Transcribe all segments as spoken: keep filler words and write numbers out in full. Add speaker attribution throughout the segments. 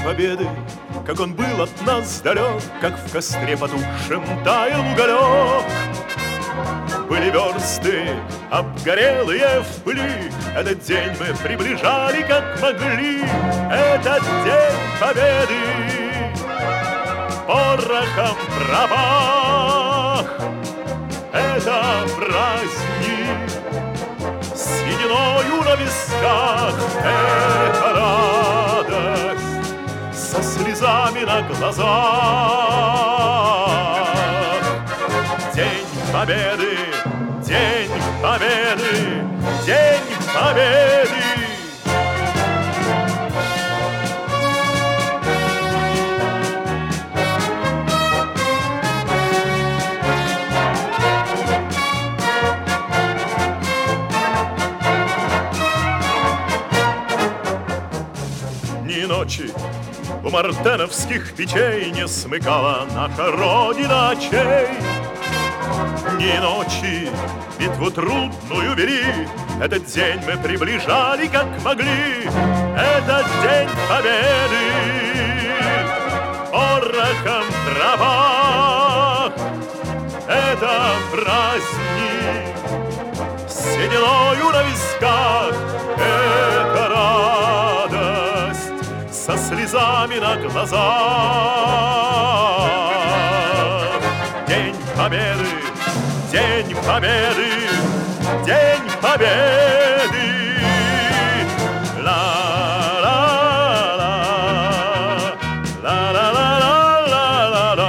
Speaker 1: победы, как он был от нас далек, как в костре потухшем таял уголек. Были версты, обгорелые в пыли, этот день мы приближали, как могли. Этот день победы порохом пропах. Это праздник с сединою на висках. Это радость со слезами на глазах. День победы, день победы, день победы. Ни ночи у мартеновских печей не смыкала наша Родина очей. Ни ночи битву трудную вели, этот день мы приближали, как могли. Этот день победы порохом трава. Это праздник с сединою на висках. Это радость со слезами на глазах. День победы, день победы, день победы. Ла-ла-ла, ла-ла-ла-ла-ла-ла-ла,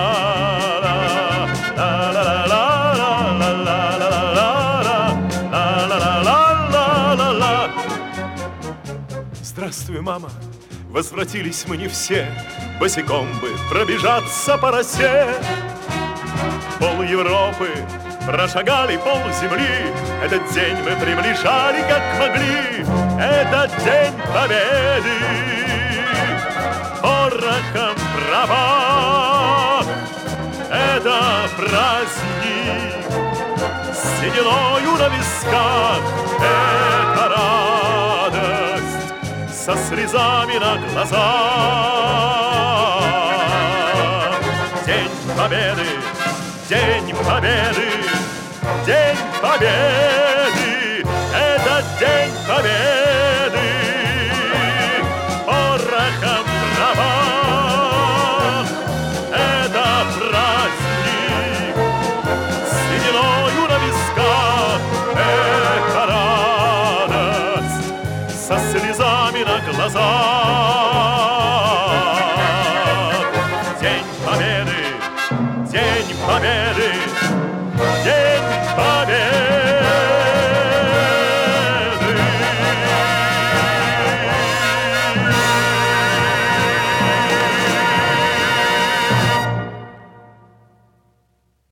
Speaker 1: ла-ла-ла-ла-ла-ла-ла-ла-ла-ла-ла-ла-ла. Здравствуй, мама, возвратились мы не все, босиком бы пробежаться по росе. Пол Европы прошагали, пол земли, этот день мы приближали, как могли. Этот день победы порохом пропах. Это праздник с сединою на висках. Это радость со слезами на глазах. День победы, день победы, день победы. Это день победы порохом пропах. Это праздник с сединою на висках. Это радость со слезами на глазах.